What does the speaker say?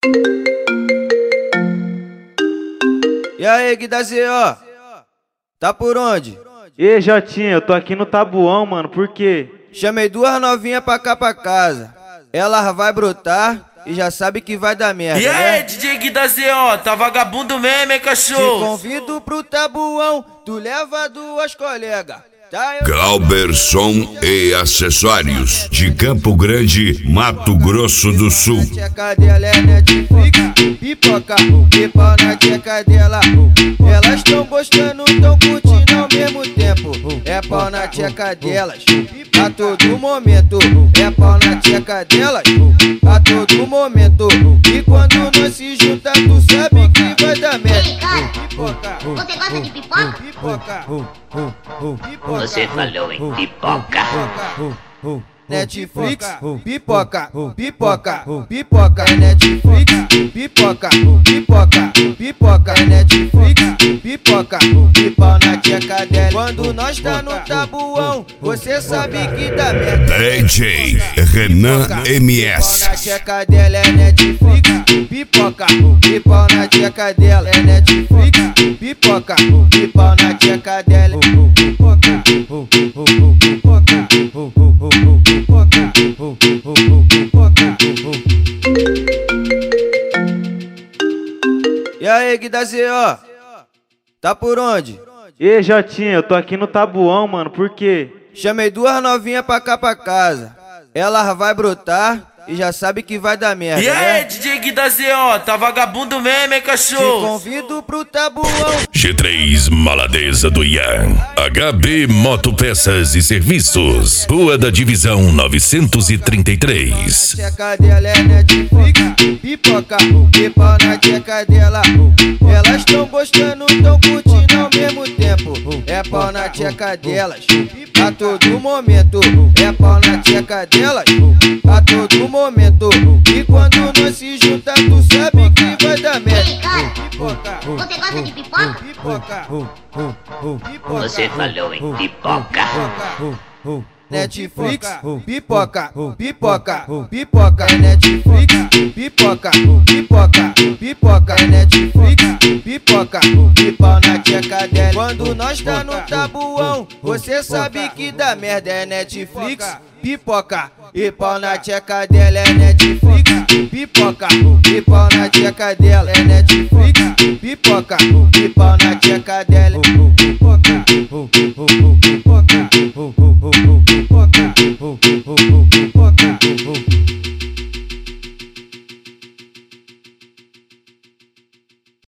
E aí, Guidazinho, tá por onde? Ei, Jotinha, eu tô aqui no Tabuão, mano, por quê? Chamei duas novinhas pra cá pra casa. Elas vai brotar e já sabe que vai dar merda, E aí, né? DJ Guidazinho, tá vagabundo mesmo, hein, Te cachorro? convido pro Tabuão, tu leva duas colegas. Tá, Glauberson e acessórios de Campo Grande, Mato Grosso do Sul. Na tcheca dela é Netflix, pipoca, e pau na tcheca dela. Elas tão gostando, tão curtindo ao mesmo tempo. É pau na tcheca delas, a todo momento. É pau na tcheca delas, a todo momento. E quando nós se juntar, tu sabe que vai dar merda. Ei, cara, Pipoca, você gosta de pipoca? pipoca, Você falou em pipoca. Netflix, pipoca, pipoca, pipoca, Netflix, pipoca, pipoca, pipoca, Netflix, pipoca, e pau na tcheca dela. Quando nós tá no Tabuão, você sabe que dá merda. DJ Renan Pau na MS. tcheca dela é Netflix, pipoca, e pau na tcheca dela é Netflix, pipoca, e pau na tcheca dela. Pipoca, pipoca, E aí, Guidazinho, tá por onde? Ei, Jotinha, eu tô aqui no Tabuão, mano, por quê? Chamei duas novinhas pra cá pra casa. Elas vai brotar e já sabe que vai dar merda, E aí, né? DJ Guidazinho, tá vagabundo mesmo, hein, Te cachorro? convido pro Tabuão. G3 Maladeza do Ian. HB Motopeças e Serviços. Rua da Divisão 933. Tcheca dela é Netflix, pipoca, e pau na tcheca dela. Elas tão gostando, tão curtindo ao mesmo tempo. É pau na tcheca delas, a todo momento. É pau na tcheca delas, a todo momento. E quando nós se juntar, tu sabe que vai dar merda. Ei, cara, Pipoca, você gosta de pipoca? pipoca, Você falou em pipoca. Netflix, pipoca, pipoca, pipoca, Netflix, pipoca, pipoca, pipoca, Netflix, pipoca, e pau na tcheca dela. Quando nós tá no Tabuão, você sabe que dá merda. É Netflix, pipoca, e pau na tcheca dela. É Netflix, pipoca, e pau na tcheca dela. É Netflix, pipoca, e pau na tcheca dela. Pipoca, pipoca,